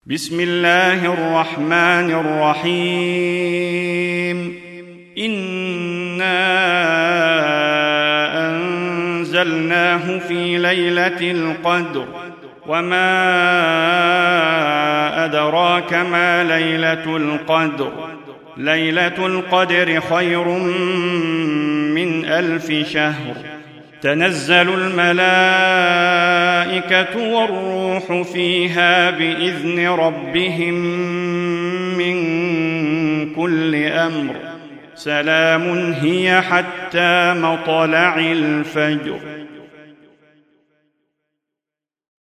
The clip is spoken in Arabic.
بسم الله الرحمن الرحيم. إنا أنزلناه في ليلة القدر، وما أدراك ما ليلة القدر. ليلة القدر خير من 1000 شهر. تنزل الملائكة والروح فيها بإذن ربهم من كل أمر. سلام هي حتى مطلع الفجر.